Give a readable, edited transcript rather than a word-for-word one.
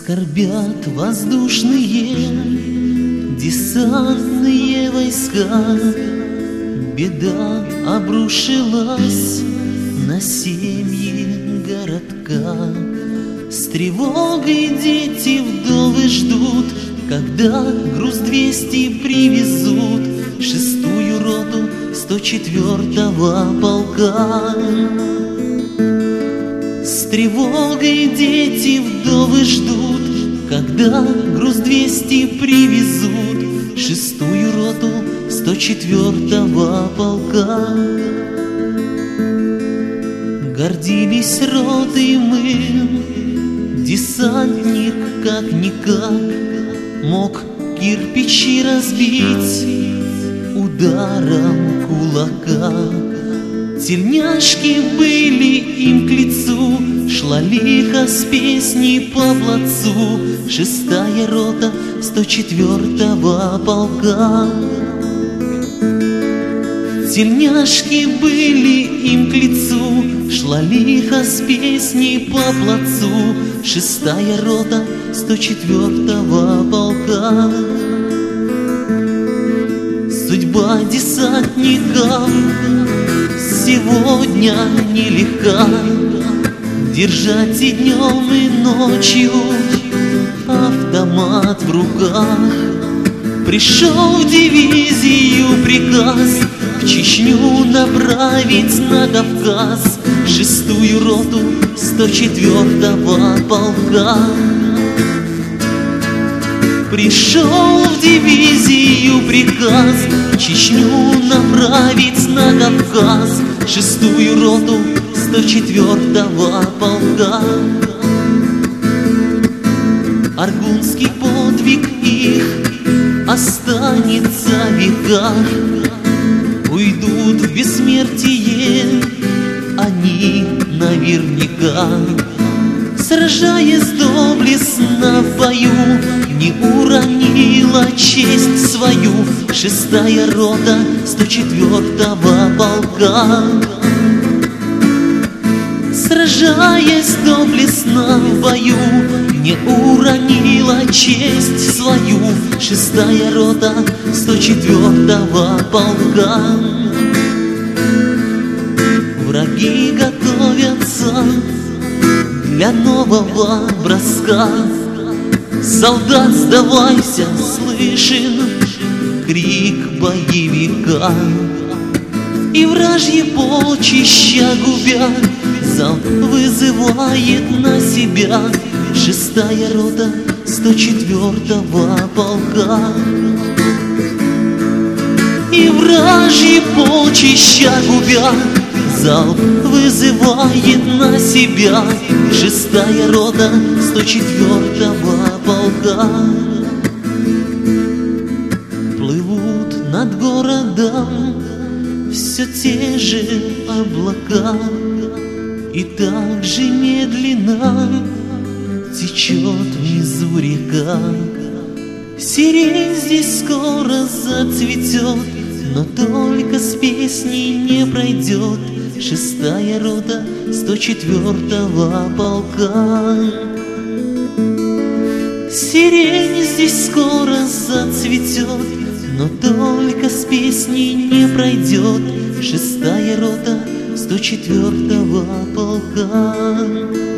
Скорбят воздушные десантные войска, беда обрушилась на семьи городка. С тревогой дети вдовы ждут, когда груз 200 привезут, 6-ю роту 104-го полка. С тревогой дети вдовы ждут, когда груз 200 привезут, 6-ю роту 104-го полка. Гордились ротой мы, десантник как-никак мог кирпичи разбить ударом кулака. Тельняшки были им к лицу, шла лихо с песней по плацу, 6-я рота 104-го полка. Тельняшки были им к лицу, шла лихо с песней по плацу, 6-я рота 104-го полка. Судьба десантников сегодня нелегка, держать и днем, и ночью автомат в руках. Пришел в дивизию приказ в Чечню направить на Кавказ, 6-ю роту 104-го полка. Пришел в дивизию приказ в Чечню направить на Кавказ, 6-ю роту 104-го полка. Аргунский подвиг их останется в веках, уйдут в бессмертие они наверняка. Сражаясь доблестно в бою, не уронила честь свою, 6-я рота 104-го полка. Сражаясь доблестно в бою, не уронила честь свою, 6-я рота 104-го полка. Враги готовятся для нового броска. Солдат, сдавайся, слышен крик боевика. И вражьи полчища губя, залп вызывает на себя, 6-я рота 104-го полка. И вражьи полчища губя, залп вызывает на себя, 6-я рота 104-го полка. Плывут над городом все те же облака, и так же медленно течет внизу река. Сирень здесь скоро зацветет, но только с песней не пройдет, 6-я рота 104-го полка. Сирень здесь скоро зацветет, но только с песней не пройдет, 6-я рота 104-го полка.